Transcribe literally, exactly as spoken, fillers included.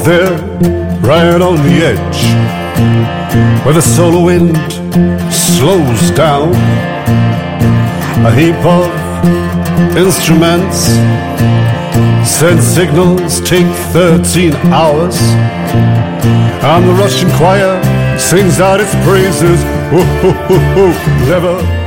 there, right on the edge, where the solar wind slows down. A heap of instruments send signals, take thirteen hours, and the Russian choir sings out its praises. Ooh, ooh, ooh, ooh. Never